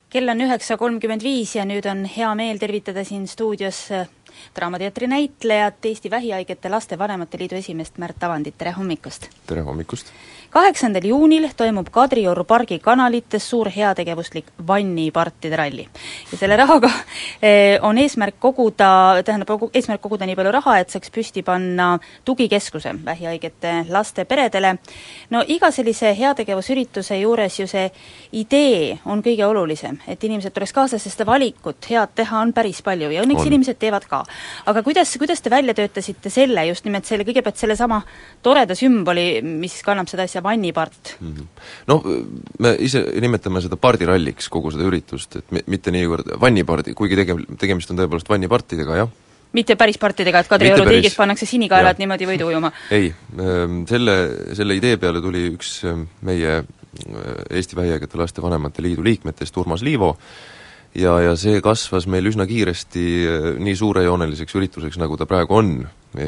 Kell on 9:35 ja nüüd on hea meel tervitada siin stuudios Draamateatri näitlejat, Eesti Vähihaigete Laste Vanemate Liidu esimeest Märt Avandit, tere hommikust! Tere hommikust! 8. juunil toimub Kadrioru pargi kanalites suur heategevuslik vannipartide ralli. Ja selle rahaga on eesmärk koguda nii palju raha, et saaks püsti panna tugikeskuse vähihaigete laste peredele. No iga sellise heategevusürituse juures ju see idee on kõige olulisem, et inimesed tuleks kaasa, sest valikut head teha on päris palju ja õnneks inimesed teevad ka. Aga kuidas te välja töötasite selle, just nimelt selle, kõigepealt selle sama toreda sümboli, mis kannab seda asja vannipart? No me ise nimetame seda pardiralliks kogu seda üritust, et mitte niivõrd vannipardi, kuigi tegemist on tõepoolest vannipartidega, jah. Mitte päris partidega, et Kadrioru riigis pannakse sinikaelad niimoodi võidu ujuma? Ei, selle idee peale tuli üks meie Eesti Vähihaigete Laste Vanemate Liidu liikmetest, Urmas Liivo, ja see kasvas meil üsna kiiresti nii suurejooneliseks ürituseks, nagu ta praegu on,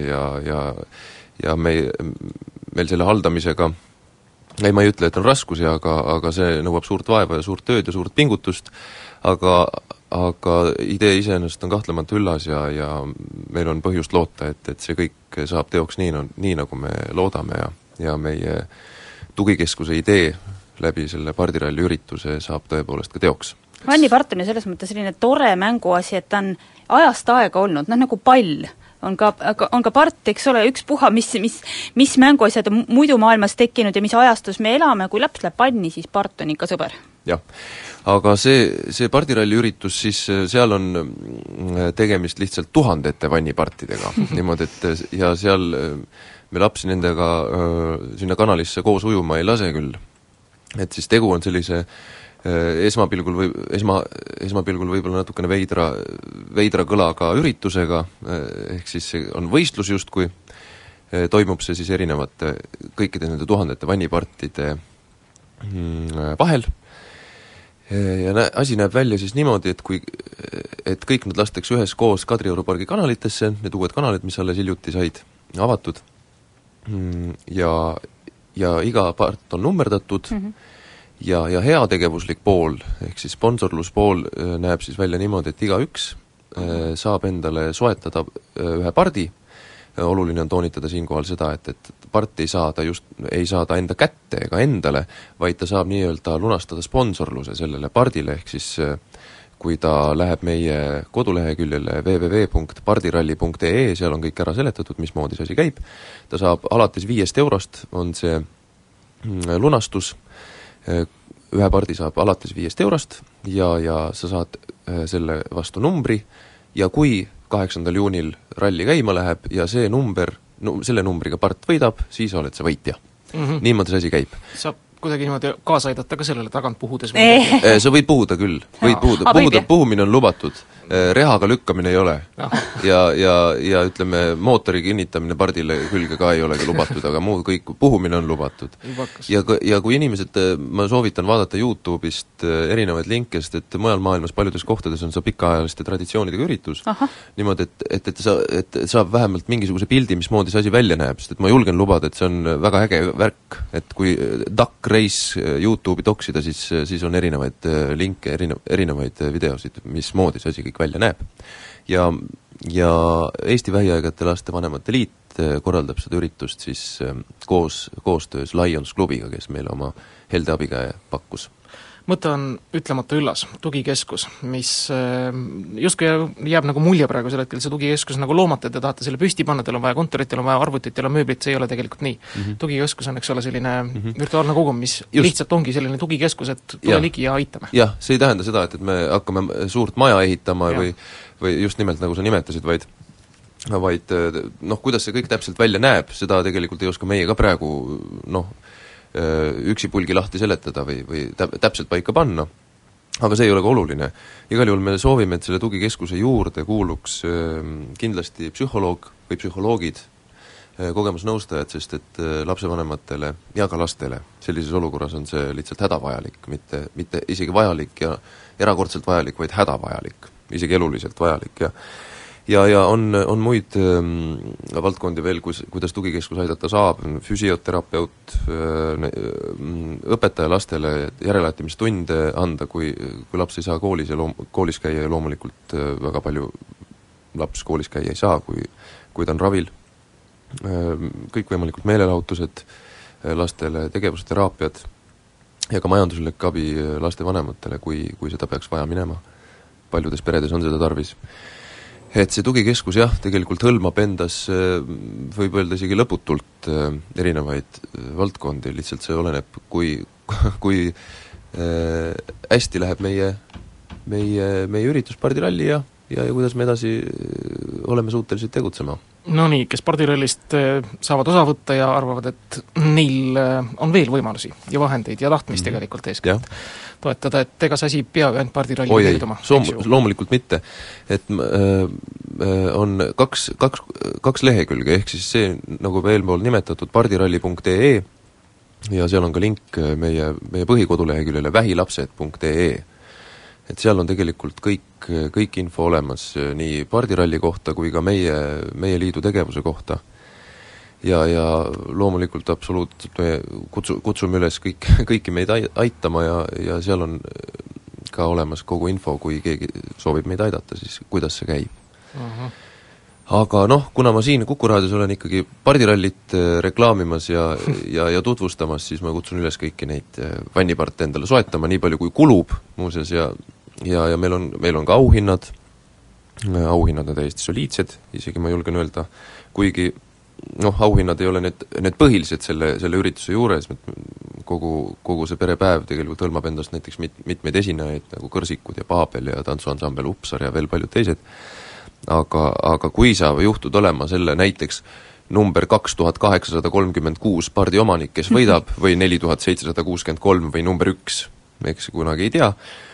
ja meil selle haldamisega, ma ei ütle, et on raskusi, aga see nõuab suurt vaeva ja suurt tööd ja suurt pingutust, aga idee iseenesest on kahtlemata üllas ja meil on põhjust loota, et see kõik saab teoks nii nagu me loodame ja meie tugikeskuse idee läbi selle pardiralli ürituse saab tõepoolest ka teoks. Vannipart on ju selles mõttes selline tore mänguasi, et ta on ajast aega olnud, nagu pall. On ka part, eks ole, ükspuha, mis mänguasjad on muidu maailmas tekkinud ja mis ajastus me elame, kui laps läheb panni, siis part on ikka sõber. Jah, aga see pardiralli üritus, siis seal on tegemist lihtsalt tuhandete vannipartidega, niimoodi, et ja seal me lapsi nendega sinna kanalisse koos ujuma ei lase küll. Et siis tegu on sellise esmapilgul võib-olla natukene veidra kõlaga üritusega, ehk siis on võistlus justkui, toimub see siis erinevate kõikide nende tuhandete vannipartide vahel ja asi näeb välja siis niimoodi, et kõik nad lastakse ühes koos Kadrioru pargi kanalitesse, need uued kanalid, mis alles hiljuti said avatud ja iga part on nummerdatud ja heategevuslik pool, ehk siis sponsorluspool näeb siis välja niimoodi, et igaüks saab endale soetada ühe pardi. Oluline on toonitada siinkohal seda, et part ei saa ta enda kätte ega endale, vaid ta saab nii-öelda lunastada sponsorluse sellele pardile, ehk siis kui ta läheb meie koduleheküljele www.pardiralli.ee, seal on kõik ära seletatud, mismoodi see asi käib. Ta saab alates 5 eurost on see lunastus, ühe pardi saab alates 5 eurost ja sa saad selle vastu numbri ja kui 8. juunil ralli käima läheb ja selle numbriga part võidab, siis oled sa võitja. Niimoodi see asi käib. Saab kuidagi niimoodi kaasa aidata ka sellele tagant puhudes? Sa võid puhuda küll, puhumine on lubatud, rehaga lükkamine ei ole ja ütleme, mootori kinnitamine pardile külge ka ei olegi lubatud, aga muu kõik, puhumine on lubatud. Ja kui inimesed, ma soovitan vaadata YouTube'ist erinevaid linke, sest et mujal maailmas paljudes kohtades on see pikaajaliste traditsioonidega üritus, niimoodi, et saab vähemalt mingisuguse pildi, mismoodi see asi välja näeb, sest et ma julgen lubada, et see on väga äge värk, et kui Duck Race YouTube'i toksida, siis on erinevaid linke, erinevaid videosid, mismoodi see asi kõik välja näeb. Ja Eesti Vähihaigete Laste Vanemate Liit korraldab seda üritust siis koostöös Lions klubiga, kes meile oma helde abikäe pakkus. Mõte on ütlemata üllas, tugikeskus, mis justkui jääb nagu mulje praegu sel hetkel, see tugikeskus nagu loomata, te tahate selle püsti panna, teil on vaja kontorit, teil on vaja arvutit, teil on mööblit, see ei ole tegelikult nii. Tugikeskus on, eks ole, selline virtuaalne kogum, mis lihtsalt ongi selline tugikeskus, et tule ligi ja aitame. Jah, see ei tähenda seda, et me hakkame suurt maja ehitama või just nimelt nagu sa nimetasid, vaid kuidas see kõik täpselt välja näeb, seda tegelikult ei oska meie ka praegu üksipulgi lahti seletada või täpselt paika panna, aga see ei ole ka oluline. Igal juhul me soovime, et selle tugikeskuse juurde kuuluks kindlasti psühholoog või psühholoogid, kogemusnõustajad, sest et lapsevanematele ja ka lastele sellises olukorras on see lihtsalt hädavajalik, mitte isegi vajalik ja erakordselt vajalik, vaid hädavajalik, isegi eluliselt vajalik ja on muid valdkondi veel, kuidas tugikeskus aidata saab, füsioterapeut, õpetaja lastele järeleaitamistunde anda, kui laps ei saa koolis käia ja loomulikult väga palju laps koolis käia ei saa, kui ta on ravil, kõikvõimalikud meelelahutused lastele, tegevusteraapiad ja ka majanduslik abi lastevanematele, kui seda peaks vaja minema. Paljudes peredes on seda tarvis. Et see tugikeskus jah, tegelikult hõlmab endas, võib öelda isegi lõputult erinevaid valdkondi, lihtsalt see oleneb, kui hästi läheb meie üritus pardiralli ja kuidas me edasi oleme suutelised tegutsema. No nii, kes pardirallist saavad osa võtta ja arvavad, et neil on veel võimalusi ja vahendeid ja tahtmist tegelikult eeskätt toetada, et ega see asi peab ainult pardiralli meelduma. Loomulikult mitte. Et on kaks lehekülge, ehk siis see, nagu eelpool nimetatud, pardiralli.ee ja seal on ka link meie põhikoduleheküljele vähilapsed.ee. Et seal on tegelikult kõik info olemas nii pardiralli kohta kui ka meie liidu tegevuse kohta. Ja loomulikult absoluutselt me kutsume üles kõiki meid aitama ja seal on ka olemas kogu info, kui keegi soovib meid aidata, siis kuidas see käib. Aga kuna ma siin Kuku raadios olen ikkagi pardirallit reklaamimas ja tutvustamas, siis ma kutsun üles kõiki neid vanniparte endale soetama, nii palju kui kulub muuseas ja meil on ka auhinnad on täiesti soliidsed, isegi ma julgen öelda, kuigi auhinnad ei ole need põhilised selle ürituse juures, kogu see perepäev tegelikult hõlmab endast näiteks mitmeid esinejaid, nagu Kõrsikud ja Paabel ja tantsuansambel Upsar ja veel paljud teised, aga kui sa juhtud olema selle näiteks number 2836 pardiomanik, kes võidab, või 4763 või number 1, eks kunagi ei tea,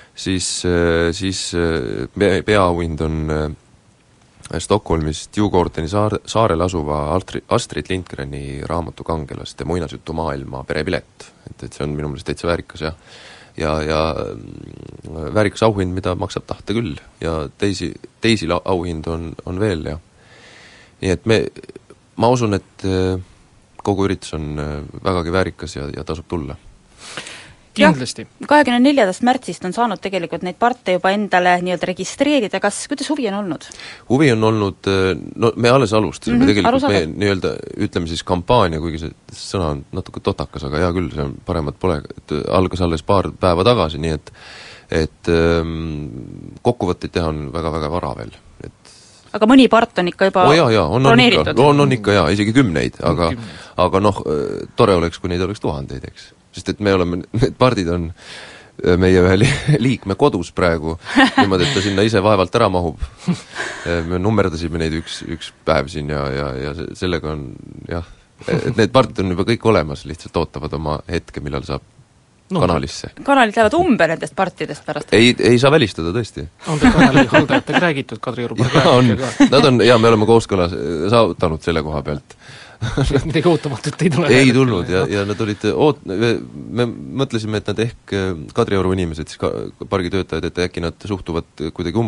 siis peaauhind on Stockholmist Djurgårdeni saarel asuva Astrid Lindgreni raamatu Kangelaste muinasjutumaailma perepilet. Et see on minu meelest täitsa väärikas ja väärikas auhind, mida maksab tahta küll ja teisi auhind on veel ja nii et ma usun, et kogu üritus on vägagi väärikas ja tasub tulla. Kindlasti. 24. märtsist on saanud tegelikult neid parte juba endale nii-öelda registreerida, kuidas huvi on olnud? Huvi on olnud, me alles alustasime, tegelikult me nii-öelda, ütleme siis kampaania, kuigi see sõna on natuke totakas, aga hea küll, see on paremat pole, et algas alles paar päeva tagasi, nii et kokkuvõtteid teha on väga-väga vara veel. Aga mõni part on ikka juba broneeritud? On ikka, isegi 10, aga tore oleks, kui neid oleks 1000, eks. Sest et need pardid on meie ühe liikme kodus praegu, niimoodi, et ta sinna ise vaevalt ära mahub. Me nummerdasime neid üks päev siin ja sellega on, et need pardid on juba kõik olemas, lihtsalt ootavad oma hetke, millal saab kanalisse. Kanalid lähevad umbe nendest partidest pärast? Ei saa välistada, tõesti. On te kanali haldajatega räägitud, Kadrioru pargi? Me oleme kooskõlas saavutanud selle koha pealt. Midagi ootamatut ei tule? Ei tulnud ja nad olid me mõtlesime, et nad ehk Kadrioru inimesed, siis pargitöötajad, et äkki nad suhtuvad kuidagi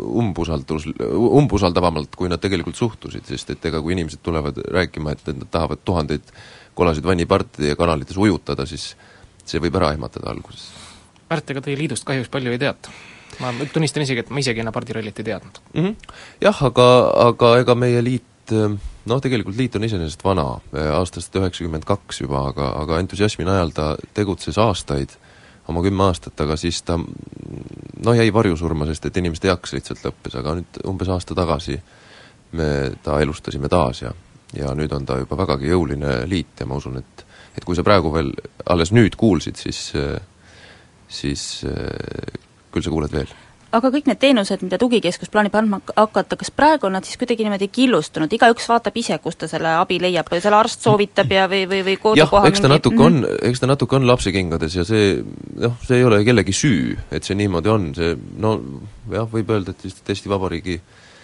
umbusaldavamalt, kui nad tegelikult suhtusid, sest et ega kui inimesed tulevad rääkima, et nad tahavad 1000 kolasid vannipartide ja kanalites ujutada, siis see võib ära ehmatada alguses. Märt, ega teie liidust kahjuks palju ei teata. Ma tunnistan isegi, et ma isegi enne pardirallit ei teadnud. Jah, aga ega meie liit tegelikult liit on iseenesest vana, aastast 92 juba, aga entusiasmi najal ta tegutses aastaid, oma 10 aastat, aga siis ta jäi varjusurma, sest et inimeste jaks lihtsalt lõppes, aga nüüd umbes aasta tagasi me ta elustasime taas ja nüüd on ta juba vägagi jõuline liit ja ma usun, et kui sa praegu veel alles nüüd kuulsid, siis küll sa kuuled veel. Aga kõik need teenused, mida tugikeskus plaanib andma hakata, kas praegu on nad siis kuidagi niimoodi killustunud, igaüks vaatab ise, kus ta selle abi leiab, või selle arst soovitab või kodukoha eks ta natuke on lapsekingades ja see ei ole kellegi süü, et see niimoodi on, see võib öelda, et Eesti Vabariigi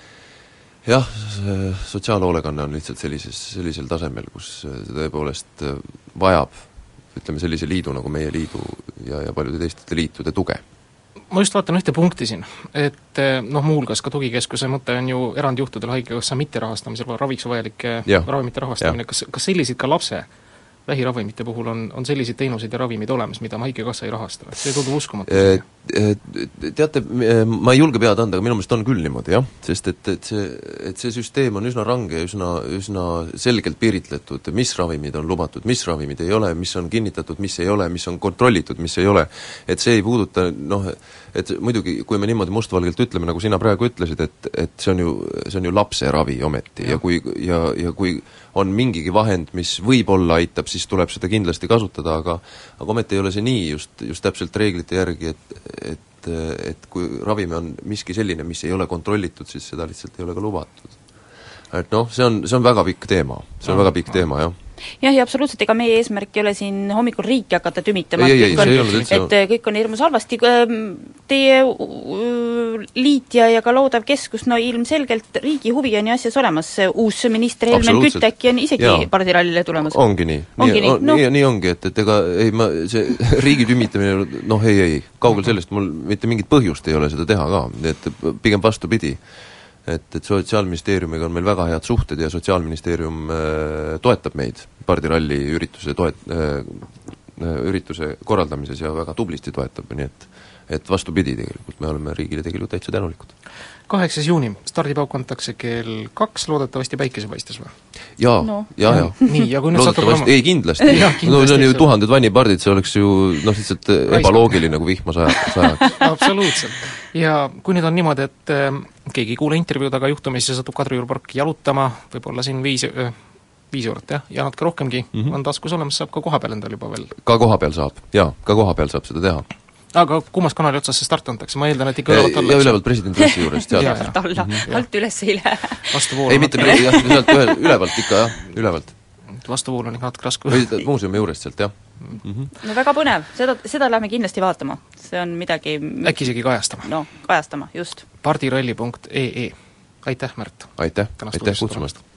sotsiaalhoolekanne on lihtsalt sellisel tasemel, kus tõepoolest vajab, ütleme sellise liidu nagu meie liidu ja paljude teiste liitude tuge. ma just vaatan ühte punkti siin, et muuhulgas ka tugikeskuse mõte on ju erandjuhtudel haigekassa mitterahastamisel raviks vajalike ravimite rahastamine, kas selliseid ka lapse vähiravimite puhul on selliseid teenuseid ja ravimid olemas, mida haigekassa ei rahasta? See ei tundu uskumatu. Teate, ma ei julge pead anda, aga minu meelest on küll niimoodi, jah, sest et see süsteem on üsna range ja üsna selgelt piiritletud, mis ravimid on lubatud, mis ravimid ei ole, mis on kinnitatud, mis ei ole, mis on kontrollitud, mis ei ole. Et see ei puuduta, et muidugi, kui me niimoodi mustvalgelt ütleme, nagu sina praegu ütlesid, et see on ju lapse ravi ometi ja kui on mingigi vahend, mis võib-olla aitab, siis tuleb seda kindlasti kasutada, aga ometi ei ole see nii just täpselt reeglite järgi, et kui ravimi on miski selline, mis ei ole kontrollitud, siis seda lihtsalt ei ole ka lubatud. Et see on väga pikk teema, jah. Jah, ja absoluutselt, ega meie eesmärk ei ole siin hommikul riiki hakata tümitama, kõik on hirmus halvasti. Teie liit ja ka loodav keskus, ilmselgelt riigi huvi on ju asjas olemas. Uus minister Helmen Kütt äkki on isegi pardirallile tulemas. Ongi nii. Nii ongi, et ega see riigi tümitamine, ei, kaugel sellest mul mitte mingit põhjust ei ole seda teha ka, et pigem vastupidi. Et Sotsiaalministeeriumiga on meil väga head suhted ja Sotsiaalministeerium toetab meid pardiralli ürituse korraldamises ja väga tublisti toetab, nii et vastupidi tegelikult, me oleme riigile tegelikult täitsa tänulikud. 8. juuni, stardipauk antakse kell 2, loodetavasti päikesepaistes või? Jaa. Nii, ja kui nüüd satub ei, kindlasti. See on ju 1000 vannipardid, see oleks ju lihtsalt ebaloogiline, kui vihma sajaks. Absoluutselt. Ja kui nüüd on niimoodi, et keegi ei kuule intervjuud, aga juhtumisi satub Kadrioru parki jalutama, võib-olla siin 5 eurot, ja natuke rohkemgi on taskus olemas, saab ka kohapeal endal juba veel? Ka kohapeal saab seda teha. Aga kummas kanali otsas see start antakse? Ma eeldan, et ikka ülevalt alla. Ja ülevalt presidendi rassi juurest. Ülevalt alla, alt üles ei lähe. Ei, mitte sealt ülevalt ikka, jah, ülevalt. Vastuvool on ikka natuke raske. Muuseumi juurest sealt, jah. No väga põnev, seda lähme kindlasti vaatama. See on midagi... Äkki isegi kajastama. Kajastama, just. pardiralli.ee. Aitäh, Märt! Aitäh kutsumast!